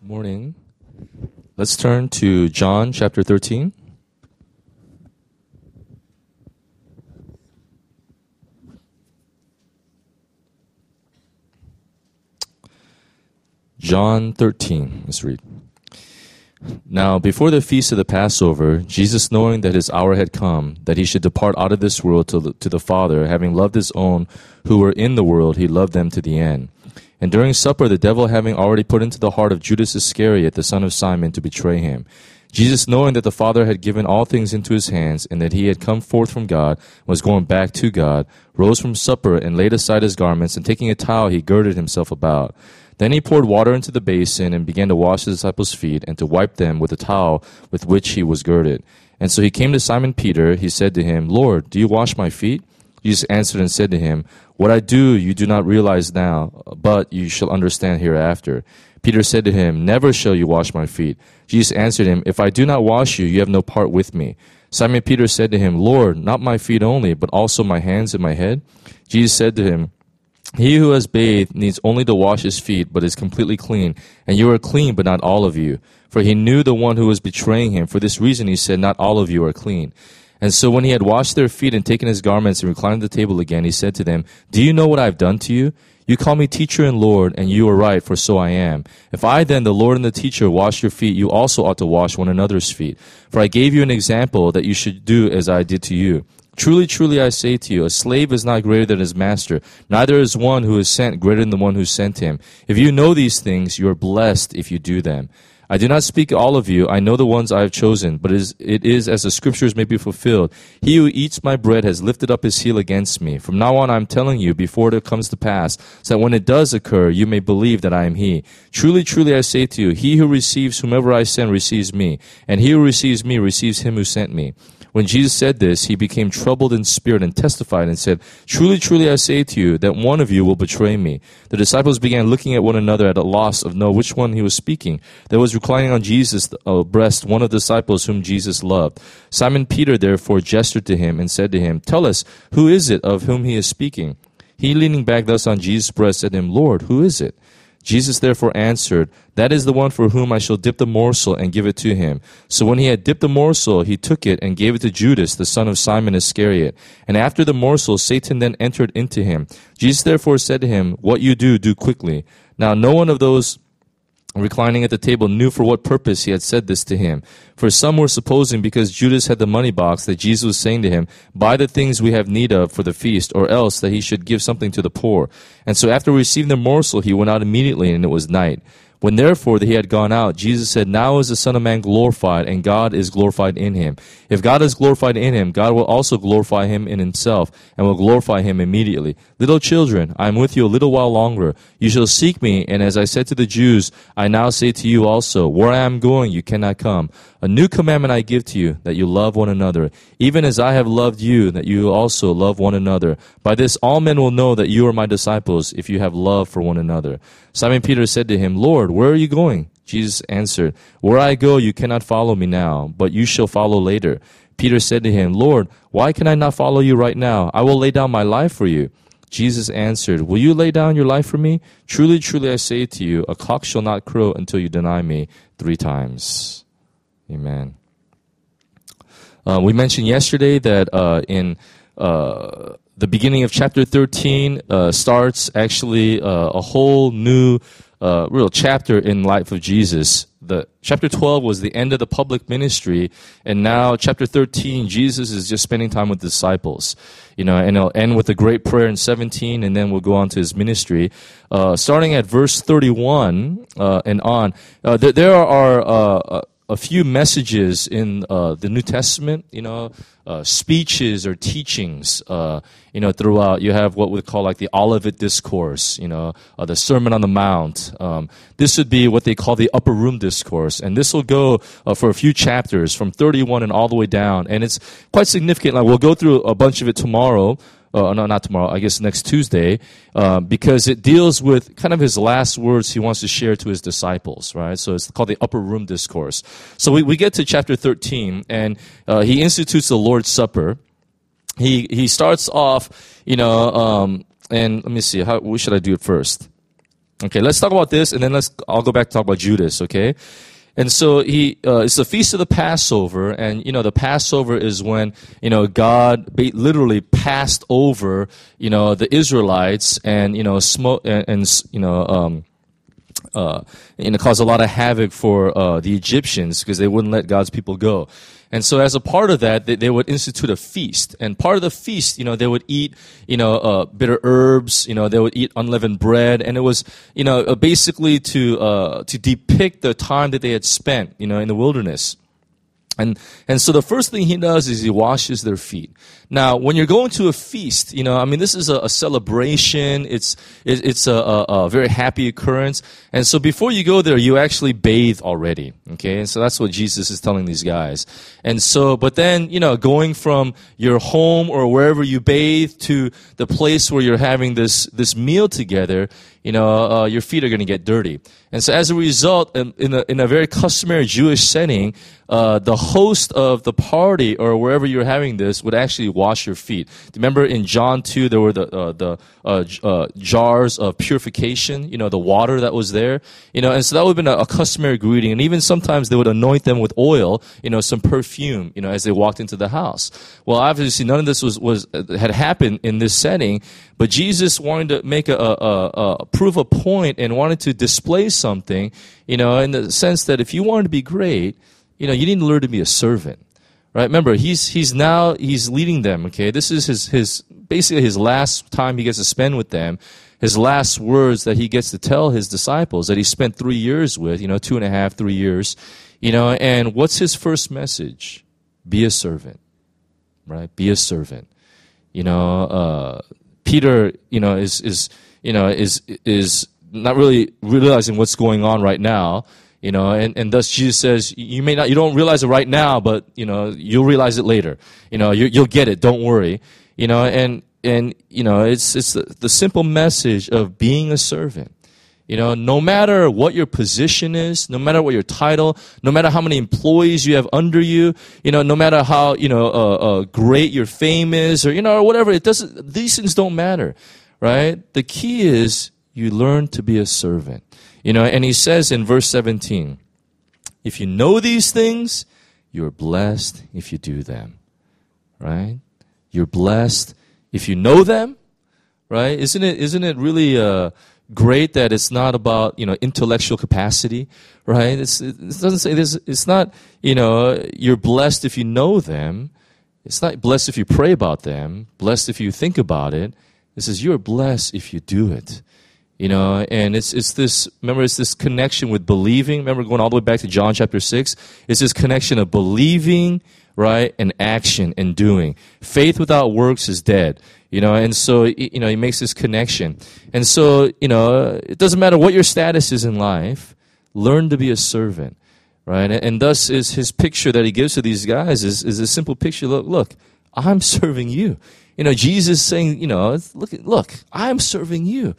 Morning. Let's turn to John chapter 13. John 13. Let's read. Now, before the feast of the Passover, Jesus, knowing that his hour had come, that he should depart out of this world to the Father, having loved his own who were in the world, he loved them to the end. And during supper, the devil having already put into the heart of Judas Iscariot, the son of Simon, to betray him, Jesus, knowing that the Father had given all things into his hands, and that he had come forth from God, was going back to God, rose from supper, and laid aside his garments, and taking a towel, he girded himself about. Then he poured water into the basin, and began to wash his disciples' feet, and to wipe them with the towel with which he was girded. And so he came to Simon Peter. He said to him, Lord, do you wash my feet? Jesus answered and said to him, What I do you do not realize now, but you shall understand hereafter. Peter said to him, Never shall you wash my feet. Jesus answered him, If I do not wash you, you have no part with me. Simon Peter said to him, Lord, not my feet only, but also my hands and my head. Jesus said to him, He who has bathed needs only to wash his feet, but is completely clean. And you are clean, but not all of you. For he knew the one who was betraying him. For this reason he said, Not all of you are clean. And so when he had washed their feet and taken his garments and reclined at the table again, he said to them, Do you know what I have done to you? You call me teacher and Lord, and you are right, for so I am. If I then, the Lord and the teacher, wash your feet, you also ought to wash one another's feet. For I gave you an example that you should do as I did to you. Truly, truly, I say to you, a slave is not greater than his master, neither is one who is sent greater than the one who sent him. If you know these things, you are blessed if you do them. I do not speak all of you, I know the ones I have chosen, but it is as the scriptures may be fulfilled. He who eats my bread has lifted up his heel against me. From now on I am telling you, before it comes to pass, so that when it does occur, you may believe that I am he. Truly, truly, I say to you, he who receives whomever I send receives me, and he who receives me receives him who sent me. When Jesus said this, he became troubled in spirit and testified and said, Truly, truly, I say to you, that one of you will betray me. The disciples began looking at one another at a loss of know which one he was speaking. There was reclining on Jesus' breast one of the disciples whom Jesus loved. Simon Peter therefore gestured to him and said to him, Tell us, who is it of whom he is speaking? He, leaning back thus on Jesus' breast, said to him, Lord, who is it? Jesus therefore answered, That is the one for whom I shall dip the morsel and give it to him. So when he had dipped the morsel, he took it and gave it to Judas, the son of Simon Iscariot. And after the morsel, Satan then entered into him. Jesus therefore said to him, What you do quickly. Now no one of those reclining at the table knew for what purpose he had said this to him. For some were supposing, because Judas had the money box, that Jesus was saying to him, Buy the things we have need of for the feast, or else that he should give something to the poor. And so after receiving the morsel, he went out immediately, and it was night. When therefore he had gone out, Jesus said, Now is the Son of Man glorified, and God is glorified in him. If God is glorified in him, God will also glorify him in himself, and will glorify him immediately. Little children, I am with you a little while longer. You shall seek me, and as I said to the Jews, I now say to you also, Where I am going, you cannot come. A new commandment I give to you, that you love one another. Even as I have loved you, that you also love one another. By this all men will know that you are my disciples, if you have love for one another. Simon Peter said to him, Lord, where are you going? Jesus answered, Where I go, you cannot follow me now, but you shall follow later. Peter said to him, Lord, why can I not follow you right now? I will lay down my life for you. Jesus answered, Will you lay down your life for me? Truly, truly, I say to you, a cock shall not crow until you deny me 3 times. Amen. We mentioned yesterday that in the beginning of chapter 13 starts actually a whole new real chapter in life of Jesus. The chapter 12 was the end of the public ministry, and now chapter 13, Jesus is just spending time with disciples. And it'll end with a great prayer in 17, and then we'll go on to his ministry. Starting at verse 31 and on, there are a few messages in the New Testament, speeches or teachings, throughout. You have what we call like the Olivet Discourse, the Sermon on the Mount. This would be what they call the Upper Room Discourse. And this will go for a few chapters from 31 and all the way down. And it's quite significant. Like we'll go through a bunch of it tomorrow. No, not tomorrow, I guess next Tuesday, because it deals with kind of his last words he wants to share to his disciples, right? So it's called the Upper Room Discourse. So we get to chapter 13, and he institutes the Lord's Supper. He starts off, and let me see, what should I do it first? Okay, let's talk about this, and then I'll go back to talk about Judas, okay? And so it's the Feast of the Passover, and, the Passover is when, God literally passed over, the Israelites and, caused a lot of havoc for the Egyptians because they wouldn't let God's people go. And so as a part of that, they would institute a feast. And part of the feast, they would eat, bitter herbs, they would eat unleavened bread. And it was, basically to depict the time that they had spent, in the wilderness. And so the first thing he does is he washes their feet. Now, when you're going to a feast, this is a celebration. It's a very happy occurrence. And so before you go there, you actually bathe already. Okay. And so that's what Jesus is telling these guys. And so, but then, going from your home or wherever you bathe to the place where you're having this meal together, your feet are going to get dirty. And so as a result, in a very customary Jewish setting, the host of the party or wherever you're having this would actually wash your feet. Remember in John 2, there were the jars of purification, the water that was there, and so that would have been a customary greeting. And even sometimes they would anoint them with oil, some perfume, as they walked into the house. Well, obviously none of this had happened in this setting, but Jesus wanted to make prove a point and wanted to display something, in the sense that if you wanted to be great, you need to learn to be a servant, right? Remember, he's leading them. Okay, this is his basically his last time he gets to spend with them, his last words that he gets to tell his disciples that he spent 3 years with, 2.5, 3 years, and what's his first message? Be a servant, right? Be a servant. Peter, is not really realizing what's going on right now, and thus Jesus says, you don't realize it right now, but, you'll realize it later. You'll get it. Don't worry. And it's the simple message of being a servant. No matter what your position is, no matter what your title, no matter how many employees you have under you, no matter how, great your fame is or whatever, these things don't matter, right? The key is you learn to be a servant. And he says in verse 17, if you know these things, you're blessed if you do them, right? You're blessed if you know them, right? Isn't it really great that it's not about, intellectual capacity, right? It doesn't say this. It's not, you're blessed if you know them. It's not blessed if you pray about them, blessed if you think about it. It says you're blessed if you do it. And it's this connection with believing. Remember going all the way back to John chapter 6? It's this connection of believing, right, and action and doing. Faith without works is dead. And so, he makes this connection. And so, it doesn't matter what your status is in life, learn to be a servant, right? And thus is his picture that he gives to these guys is a simple picture. Look, I'm serving you. Jesus saying, look, I'm serving you.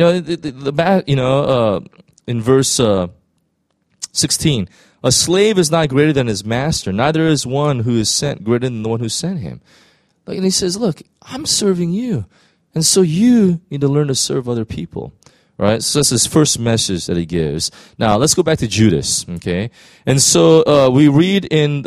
In verse 16, a slave is not greater than his master, neither is one who is sent greater than the one who sent him. And he says, look, I'm serving you. And so you need to learn to serve other people. Right? So that's his first message that he gives. Now, let's go back to Judas. Okay? And so we read in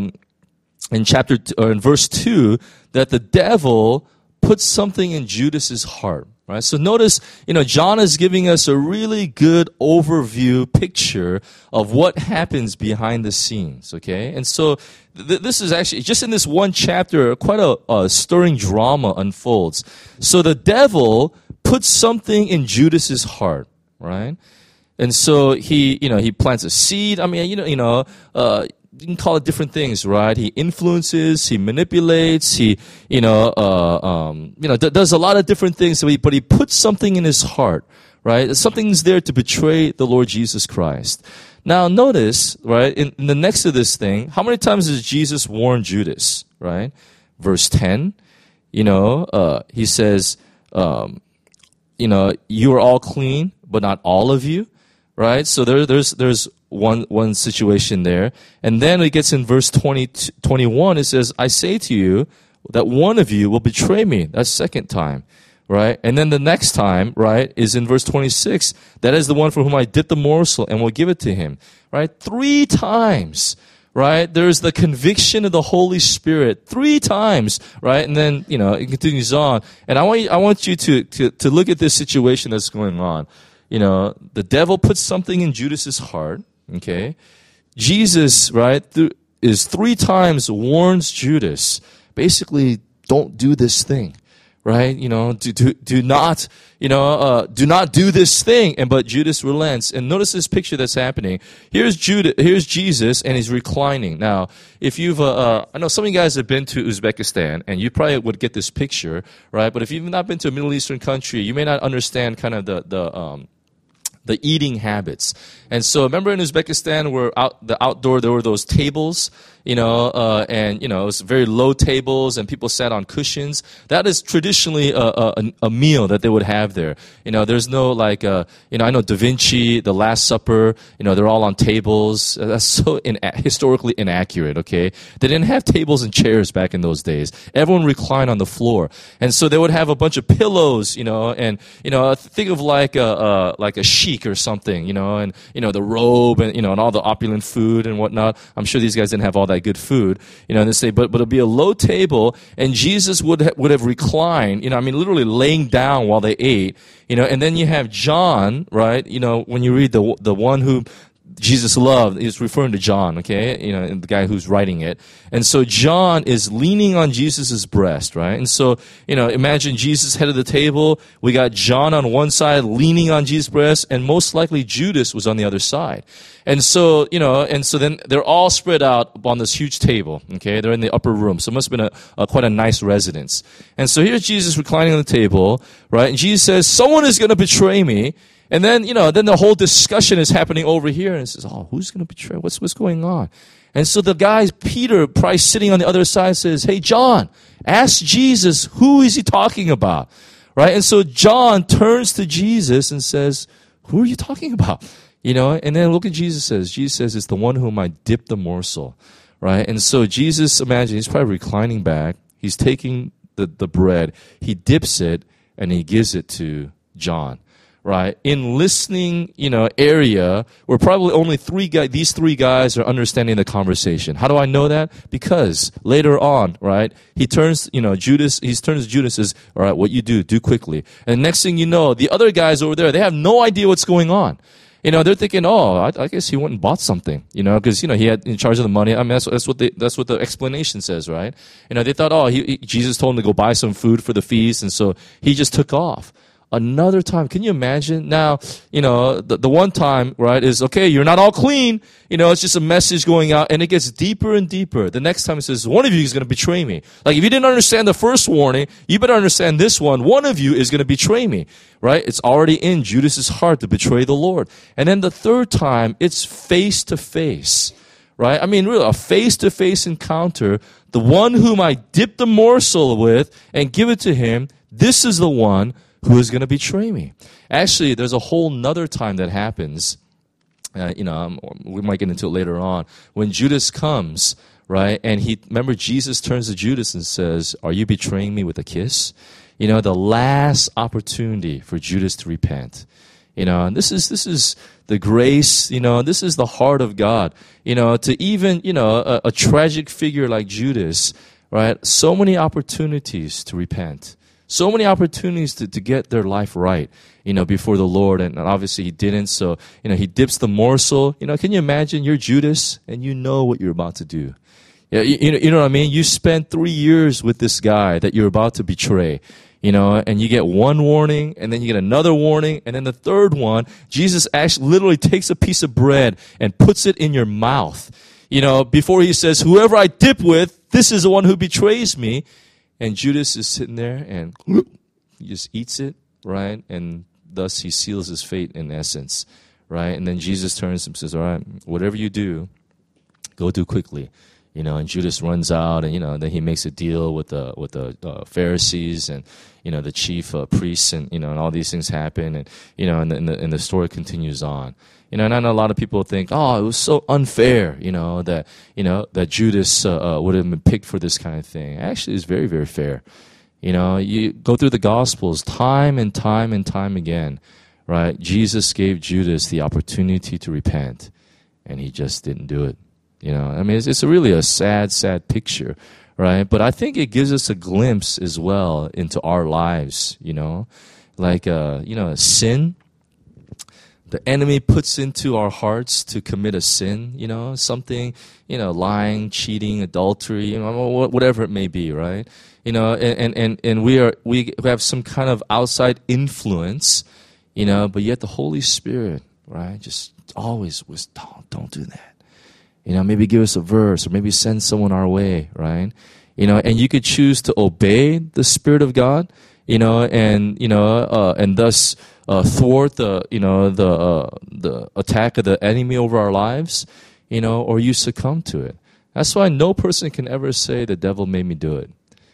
verse 2 that the devil put something in Judas's heart. Right? So notice, John is giving us a really good overview picture of what happens behind the scenes, okay? And so this is actually, just in this one chapter, quite a stirring drama unfolds. So the devil puts something in Judas's heart, right? And so he plants a seed. I mean, you can call it different things, right? He influences, he manipulates, he, does a lot of different things, but he puts something in his heart, right? Something's there to betray the Lord Jesus Christ. Now notice, right, in the next to this thing, how many times does Jesus warn Judas, right? Verse 10, he says, you are all clean, but not all of you, right? So there's one situation there. And then it gets in verse 21, it says, I say to you that one of you will betray me. That's second time, right? And then the next time, right, is in verse 26. That is the one for whom I dip the morsel and will give it to him, right? 3 times, right? There's the conviction of the Holy Spirit 3 times, right? And then, it continues on. And I want you to look at this situation that's going on. The devil puts something in Judas's heart, okay? Jesus, right, is 3 times warns Judas, basically, don't do this thing, right? Do not do this thing. But Judas relents. And notice this picture that's happening. Here's Jesus, and he's reclining. Now, if you've, I know some of you guys have been to Uzbekistan, and you probably would get this picture, right? But if you've not been to a Middle Eastern country, you may not understand kind of the eating habits. And so remember in Uzbekistan where outdoor there were those tables, and it was very low tables and people sat on cushions. That is traditionally a meal that they would have there. There's no I know Da Vinci, The Last Supper, they're all on tables. That's so historically inaccurate, okay? They didn't have tables and chairs back in those days. Everyone reclined on the floor. And so they would have a bunch of pillows, and think of like a sheik or something, and the robe and and all the opulent food and whatnot. I'm sure these guys didn't have all that good food, and they say, but it'll be a low table, and Jesus would have reclined, literally laying down while they ate, and then you have John, right? When you read the one who Jesus loved, is referring to John, okay? The guy who's writing it. And so John is leaning on Jesus' breast, right? And so, imagine Jesus head of the table. We got John on one side leaning on Jesus' breast, and most likely Judas was on the other side. And so, then they're all spread out on this huge table, okay? They're in the upper room. So it must have been quite a nice residence. And so here's Jesus reclining on the table, right? And Jesus says, someone is going to betray me. And then, then the whole discussion is happening over here. And it says, who's going to betray? What's going on? And so the guy, Peter, probably sitting on the other side, says, hey, John, ask Jesus, who is he talking about? Right? And so John turns to Jesus and says, who are you talking about? And then look at Jesus says. Jesus says, it's the one whom I dipped the morsel. Right? And so Jesus, imagine, he's probably reclining back. He's taking the bread. He dips it, and he gives it to John. Right? In listening, area, where probably only these 3 guys are understanding the conversation. How do I know that? Because later on, right, he turns, Judas and says, all right, what you do quickly. And next thing you know, the other guys over there, they have no idea what's going on. They're thinking, I guess he went and bought something, because, he had in charge of the money. I mean, that's what the explanation says, right? They thought, Jesus told him to go buy some food for the feast, and so he just took off. Another time, can you imagine? Now, the one time, right, is, okay, you're not all clean. It's just a message going out, and it gets deeper and deeper. The next time it says, one of you is going to betray me. Like, if you didn't understand the first warning, you better understand this one. One of you is going to betray me, right? It's already in Judas's heart to betray the Lord. And then the third time, it's face to face, right? I mean, really, a face-to-face encounter. The one whom I dip the morsel with and give it to him, this is the one who is going to betray me. Actually, there's a whole nother time that happens. We might get into it later on. When Judas comes, right, and remember Jesus turns to Judas and says, are you betraying me with a kiss? The last opportunity for Judas to repent. And this is the grace, this is the heart of God. To even, a tragic figure like Judas, right, so many opportunities to repent. So many opportunities to get their life right, before the Lord. And obviously he didn't. So, he dips the morsel. Can you imagine you're Judas and you know what you're about to do? Yeah, you know what I mean? You spent 3 years with this guy that you're about to betray, and you get one warning, and then you get another warning, and then the third one, Jesus actually literally takes a piece of bread and puts it in your mouth, before he says, whoever I dip with, this is the one who betrays me. And Judas is sitting there and he just eats it, right? And thus he seals his fate in essence, right? And then Jesus turns and says, all right, whatever you do, go do quickly. And Judas runs out, and then he makes a deal with the Pharisees and the chief priests, and all these things happen, and and the story continues on. And I know a lot of people think, it was so unfair, that Judas would have been picked for this kind of thing. Actually, it's very, very fair. You go through the Gospels time and time and time again, right? Jesus gave Judas the opportunity to repent, and he just didn't do it. It's really a sad, sad picture, right? But I think it gives us a glimpse as well into our lives, like, sin. The enemy puts into our hearts to commit a sin, something, lying, cheating, adultery, whatever it may be, right? And we have some kind of outside influence, but yet the Holy Spirit, right, just always was, don't do that. Maybe give us a verse or maybe send someone our way, right? And you could choose to obey the Spirit of God, and thus thwart the attack of the enemy over our lives, or you succumb to it. That's why no person can ever say the devil made me do it.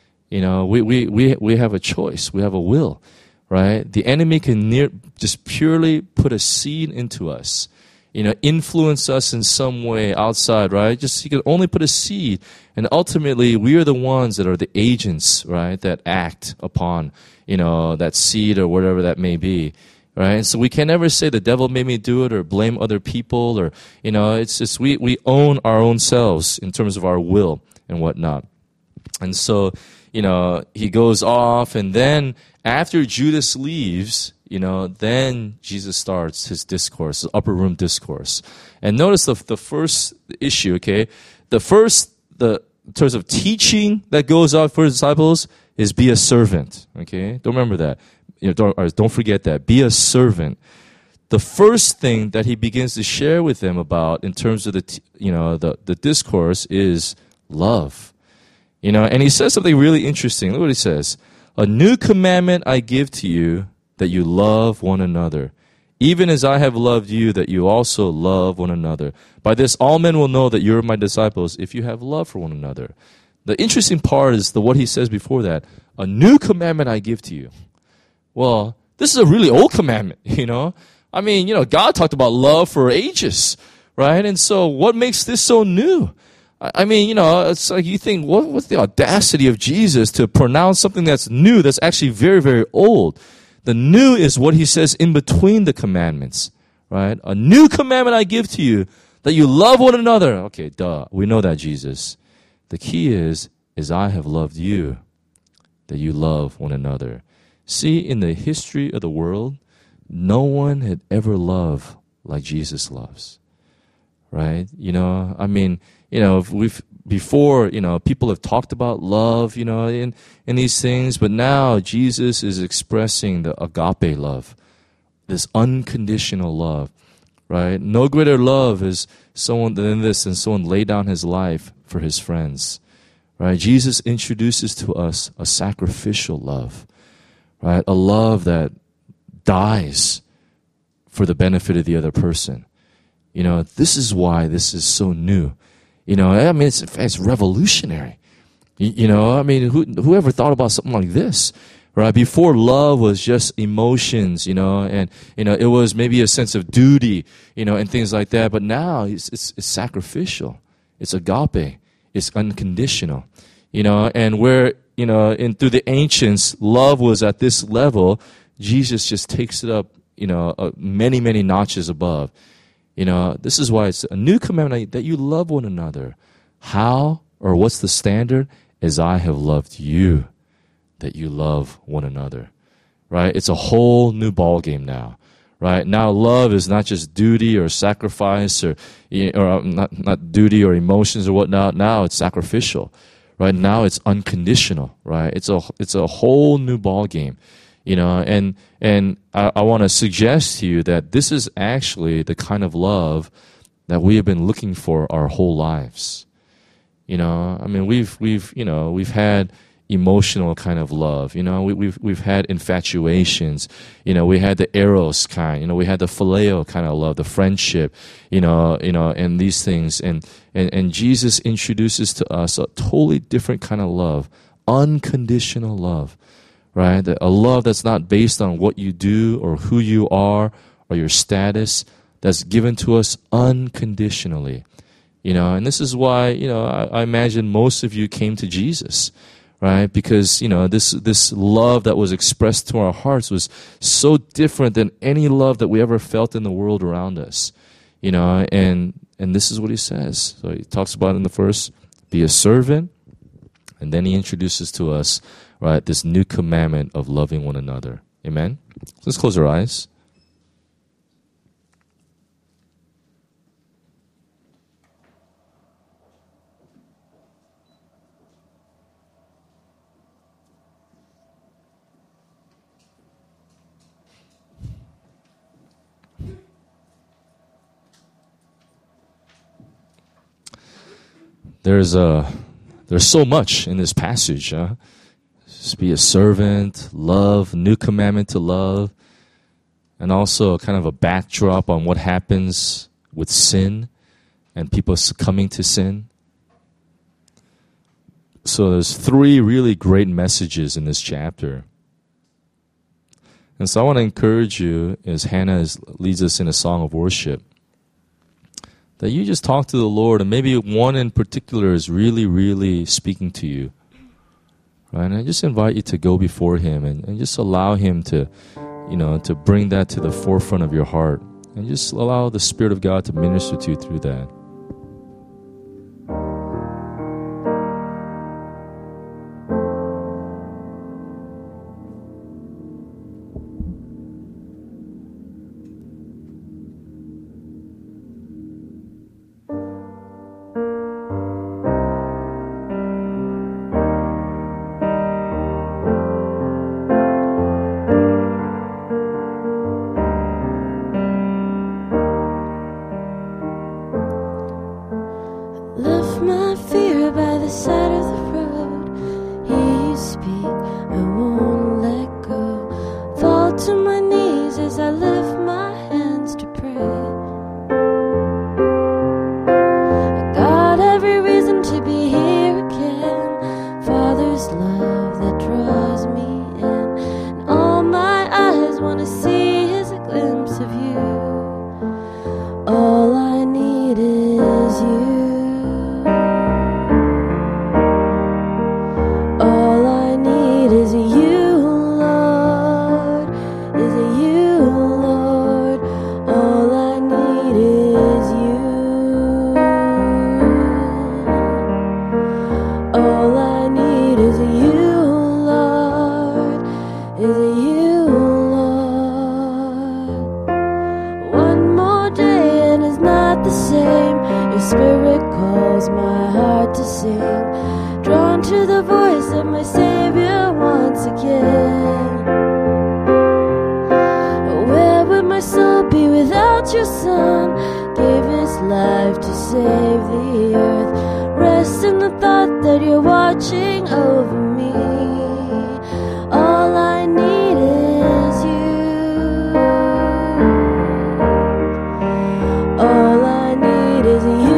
We have a choice. We have a will, right? The enemy can just purely put a seed into us, influence us in some way outside, right? Just he can only put a seed, and ultimately we are the ones that are the agents, right? That act upon, that seed or whatever that may be, right? So we can never say the devil made me do it or blame other people or, it's just we own our own selves in terms of our will and whatnot. And so, he goes off, and then after Judas leaves, then Jesus starts his discourse, the upper room discourse. And notice the first issue, okay? The in terms of teaching that goes out for his disciples is be a servant, okay? Don't remember that. Don't forget that. Be a servant. The first thing that he begins to share with them about in terms of the discourse is love. And he says something really interesting. Look what he says. A new commandment I give to you, that you love one another, even as I have loved you, that you also love one another. By this all men will know that you're my disciples, if you have love for one another. The interesting part is what he says before that. A new commandment I give to you. Well, this is a really old commandment, God talked about love for ages, right? And so what makes this so new? It's like you think, what's the audacity of Jesus to pronounce something that's new, that's actually very, very old? The new is what he says in between the commandments, right? A new commandment I give to you, that you love one another. Okay, duh. We know that, Jesus. The key is I have loved you, that you love one another. See, in the history of the world, no one had ever loved like Jesus loves, right? People have talked about love, in these things, but now Jesus is expressing the agape love, this unconditional love, right? No greater love is someone lay down his life for his friends, right? Jesus introduces to us a sacrificial love, right? A love that dies for the benefit of the other person. This is why this is so new. It's revolutionary. Whoever thought about something like this, right? Before, love was just emotions, and it was maybe a sense of duty, and things like that. But now it's sacrificial. It's agape. It's unconditional, and where through the ancients, love was at this level. Jesus just takes it up, many, many notches above. This is why it's a new commandment that you love one another. How, or what's the standard? As I have loved you, that you love one another. Right? It's a whole new ballgame now. Right? Now love is not just duty or sacrifice or not duty or emotions or whatnot. Now it's sacrificial. Right? Now it's unconditional. Right? It's a whole new ballgame. And I want to suggest to you that this is actually the kind of love that we have been looking for our whole lives. We've had emotional kind of love. We've had infatuations. We had the eros kind. We had the phileo kind of love, the friendship. And these things. And Jesus introduces to us a totally different kind of love, unconditional love. Right? A love that's not based on what you do or who you are or your status, that's given to us unconditionally. And this is why, I imagine most of you came to Jesus, right? Because, this love that was expressed to our hearts was so different than any love that we ever felt in the world around us, and this is what he says. So he talks about in the first, be a servant, and then he introduces to us, right, this new commandment of loving one another. Amen? Let's close our eyes. There's so much in this passage. Just be a servant, love, new commandment to love, and also kind of a backdrop on what happens with sin and people succumbing to sin. So there's 3 really great messages in this chapter. And so I want to encourage you, as Hannah leads us in a song of worship, that you just talk to the Lord, and maybe one in particular is really, really speaking to you. Right? And I just invite you to go before Him and just allow Him to, to bring that to the forefront of your heart. And just allow the Spirit of God to minister to you through that. Left my fear by the side of the road. Hear you speak, I won't let go. Fall to my knees as I lift my hands to pray. I got every reason to be here again. Father's love that draws me in, and all my eyes want to see is a glimpse of you. All I need is you. Spirit calls my heart to sing, drawn to the voice of my Savior once again. Where would my soul be without your Son? Gave his life to save the earth. Rest in the thought that you're watching over me. All I need is you. All I need is you.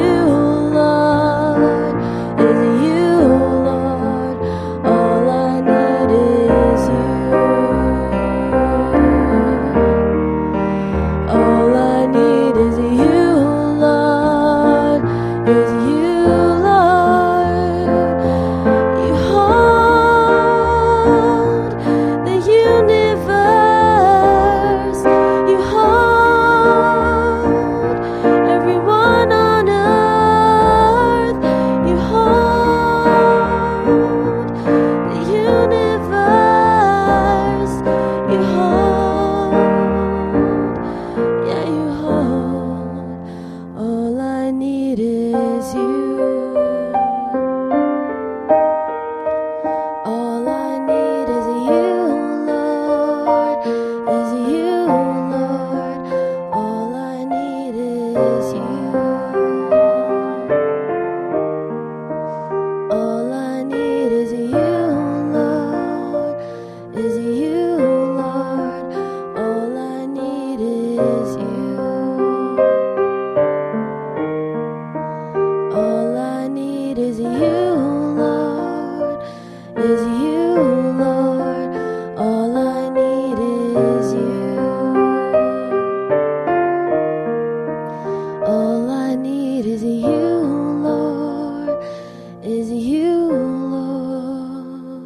Is you, Lord.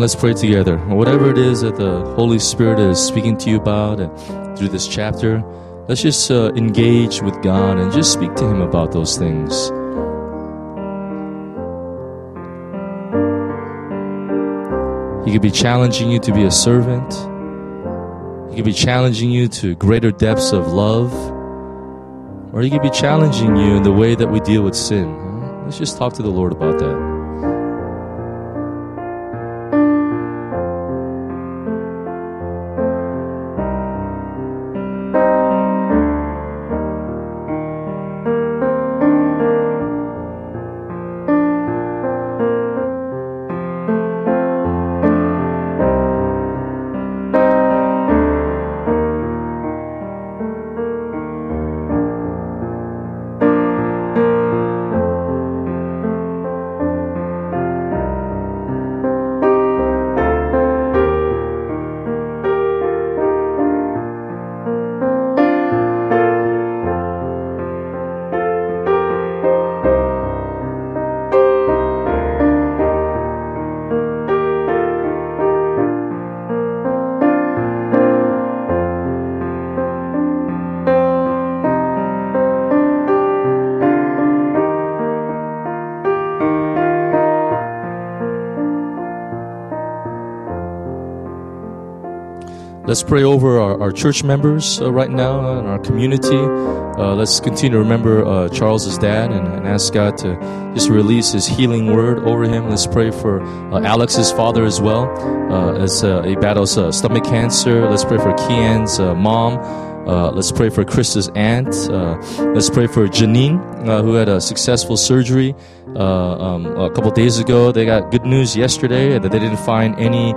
let's pray together. Whatever it is that the Holy Spirit is speaking to you about and through this chapter, let's just engage with God and just speak to Him about those things. He could be challenging you to be a servant. He could be challenging you to greater depths of love. Or He could be challenging you in the way that we deal with sin. Let's just talk to the Lord about that. Let's pray over our church members right now and our community. Let's continue to remember Charles's dad and ask God to just release His healing word over him. Let's pray for Alex's father as well as he battles stomach cancer. Let's pray for Kian's mom. Let's pray for Krista's aunt. Let's pray for Janine, who had a successful surgery a couple days ago. They got good news yesterday that they didn't find any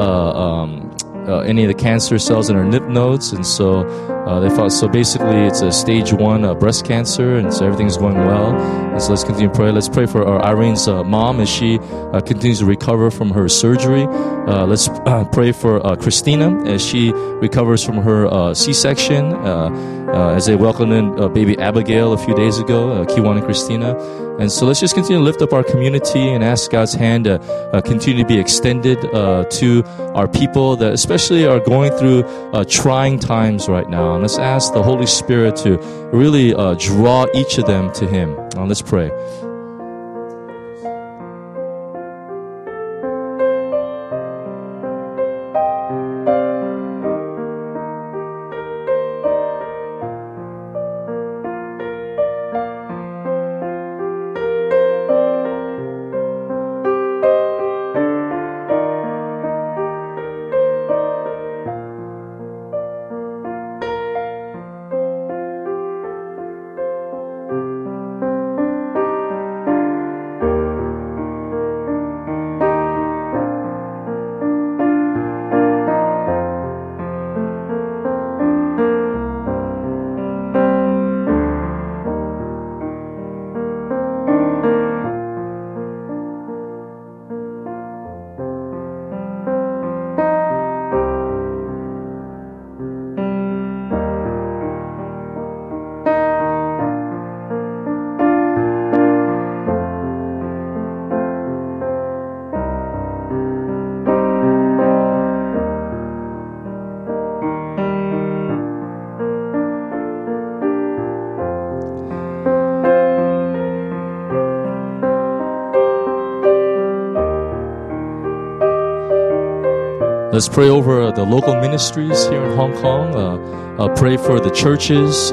of the cancer cells in her lymph nodes, and so they thought. So basically, it's a stage 1 breast cancer, and so everything's going well. And so let's continue to pray. Let's pray for Irene's mom as she continues to recover from her surgery. Let's pray for Christina as she recovers from her C-section. As they welcomed in baby Abigail a few days ago, Kiwan and Christina. And so let's just continue to lift up our community and ask God's hand to continue to be extended to our people that especially are going through trying times right now. And let's ask the Holy Spirit to really draw each of them to Him. Let's pray. Let's pray over the local ministries here in Hong Kong. Pray for the churches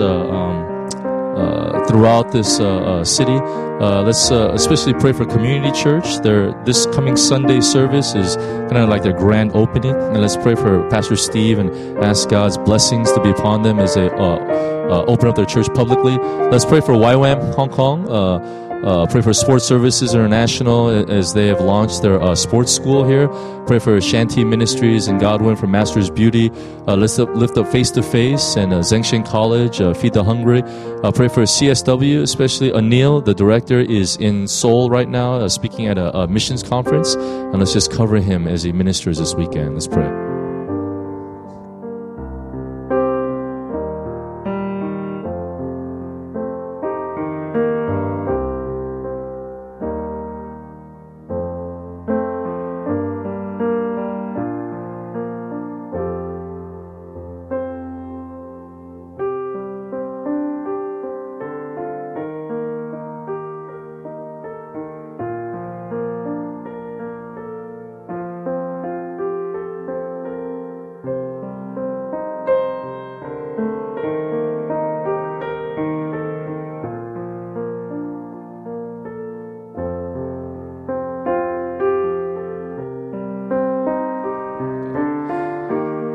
throughout this city. Let's especially pray for Community Church. This coming Sunday service is kind of like their grand opening. And let's pray for Pastor Steve and ask God's blessings to be upon them as they open up their church publicly. Let's pray for YWAM Hong Kong. Pray for Sports Services International as they have launched their sports school here. Pray for Shanti Ministries and Godwin for Master's Beauty. Lift up Face to Face and Zhengshan College, Feed the Hungry. Pray for CSW, especially Anil, the director, is in Seoul right now speaking at a missions conference. And let's just cover him as he ministers this weekend. Let's pray.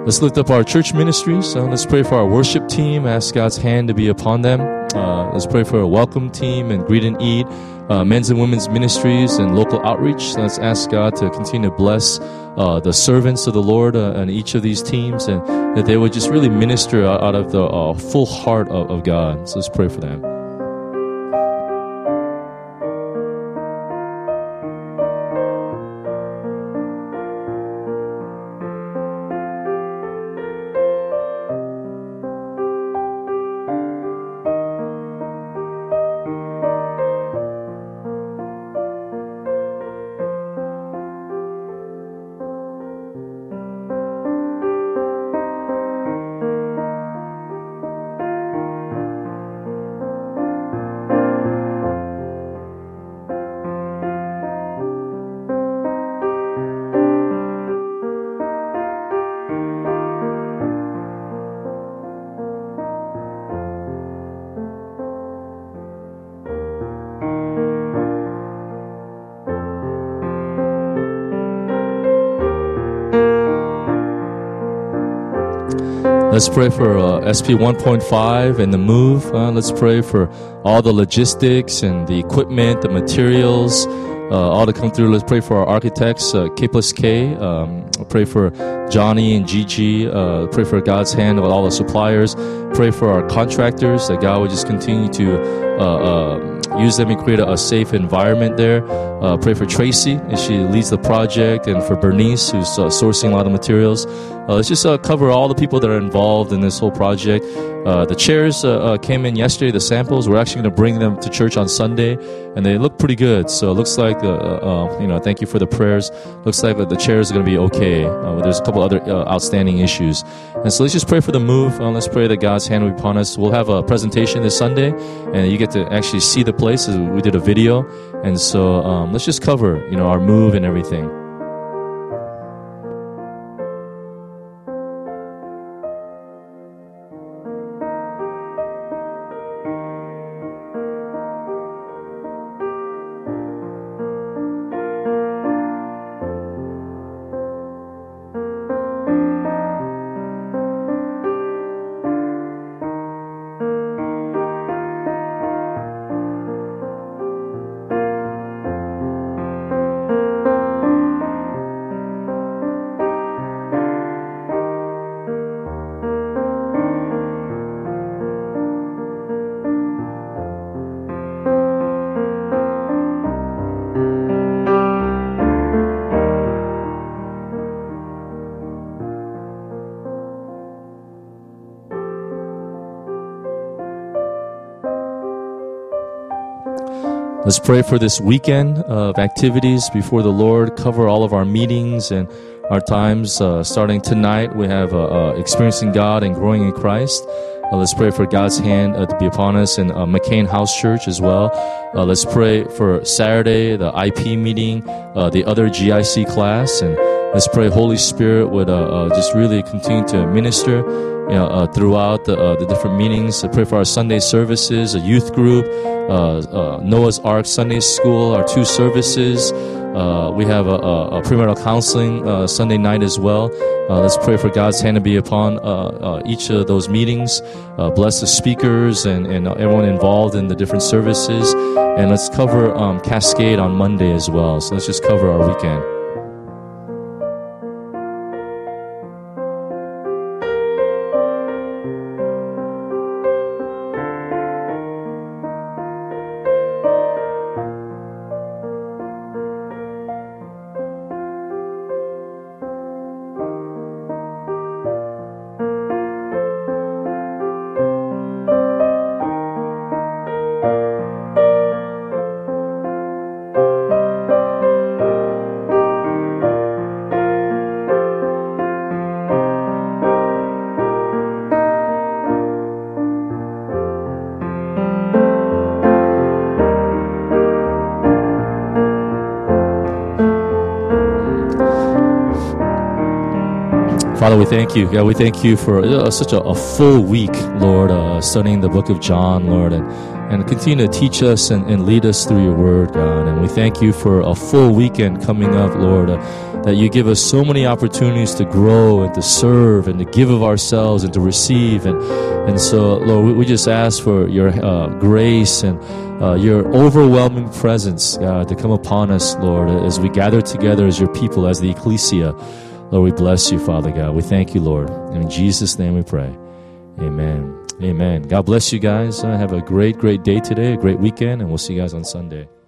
Let's lift up our church ministries. Let's pray for our worship team. Ask God's hand to be upon them. Let's pray for a welcome team and greet and eat, men's and women's ministries and local outreach. Let's ask God to continue to bless the servants of the Lord in each of these teams, and that they would just really minister out of the full heart of God. So let's pray for them. Let's pray for SP 1.5 and the move. Let's pray for all the logistics and the equipment, the materials, all to come through. Let's pray for our architects, K plus K. Pray for Johnny and Gigi. Pray for God's hand with all the suppliers. Pray for our contractors, that God would just continue to use them and create a safe environment there. Pray for Tracy as she leads the project, and for Bernice, who's sourcing a lot of materials. Let's just cover all the people that are involved in this whole project. The chairs came in yesterday, the samples. We're actually going to bring them to church on Sunday, and they look pretty good. So it looks like, thank you for the prayers. Looks like the chairs are going to be okay. There's a couple other outstanding issues. And so let's just pray for the move. Let's pray that God's hand will be upon us. We'll have a presentation this Sunday, and you get to actually see the place. We did a video. And so let's just cover, our move and everything. Let's pray for this weekend of activities before the Lord. Cover all of our meetings and our times. Starting tonight, we have Experiencing God and Growing in Christ. Let's pray for God's hand to be upon us in McCain House Church as well. Let's pray for Saturday, the IP meeting, the other GIC class, and let's pray Holy Spirit would just really continue to minister throughout the different meetings. I pray for our Sunday services, a youth group, Noah's Ark Sunday School, our 2 services. We have a premarital counseling Sunday night as well. Let's pray for God's hand to be upon each of those meetings. Bless the speakers and everyone involved in the different services. And let's cover Cascade on Monday as well. So let's just cover our weekend. Father, we thank you. God, we thank you for such a full week, Lord, studying the book of John, Lord. And and continue to teach us and lead us through your word, God. And we thank you for a full weekend coming up, Lord, that you give us so many opportunities to grow and to serve and to give of ourselves and to receive. And so, Lord, we just ask for your grace and your overwhelming presence, God, to come upon us, Lord, as we gather together as your people, as the ecclesia. Lord, we bless you, Father God. We thank you, Lord. And in Jesus' name we pray. Amen. Amen. God bless you guys. Have a great, great day today, a great weekend, and we'll see you guys on Sunday.